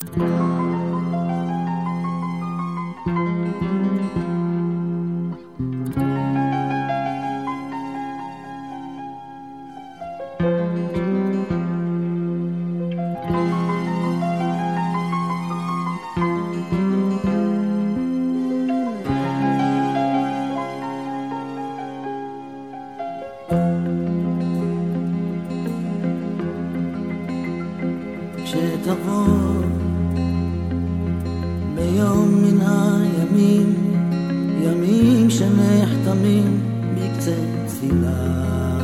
שתבוא ביום מן הימים, ימים שנחתמים בקצה תפילה.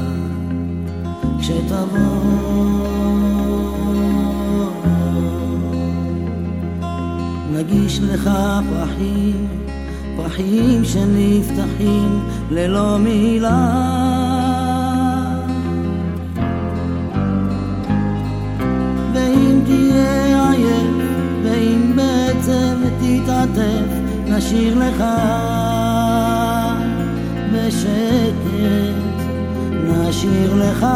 כשתבוא נגיש לך פרחים, פרחים שנפתחים ללא מילה. תהיה עייף ואם בעצם תתעטף, נשאיר לך בשקט, נשאיר לך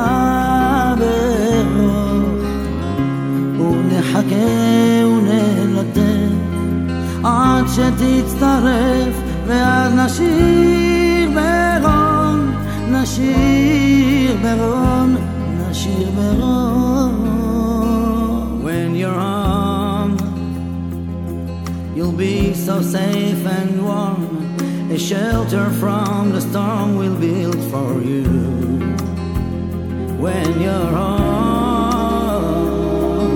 ברוך, ונחכה ונלטף עד שתצטרף, ואז נשאיר ברון, נשאיר ברון, נשאיר ברון. When you're home, you'll be so safe and warm. A shelter from the storm will build for you. When you're home,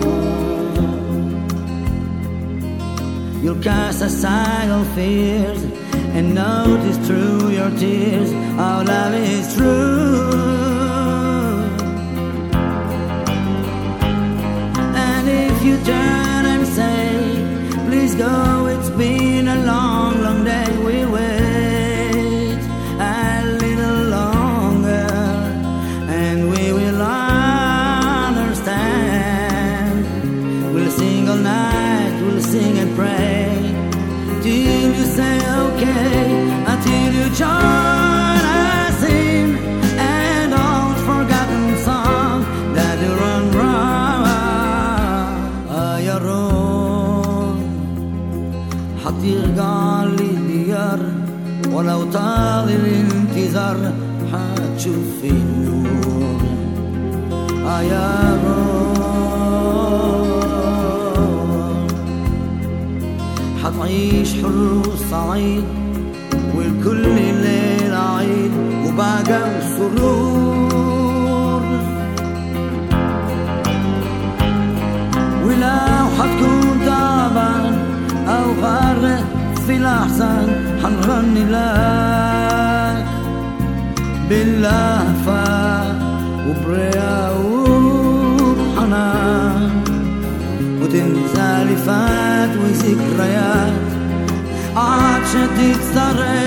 you'll cast aside all fears and notice through your tears how love is true. You turn and say, please go, it's been a long, long day. We wait a little longer and we will understand. We'll sing all night, we'll sing and pray till you say okay, until you join us in an old forgotten song that you run wrong. حترجع للديار ولو طال الانتظار حتشوف النور. يا روح حتعيش حلو الصعيد والكل الليل عيد وبهجة وسرور. ولو حتكون تعبان أو غارق في الأحزان حنغني لك باللهفة وبريا وبحنان، وتنسى اللي فات وذكريات عاد تتصرف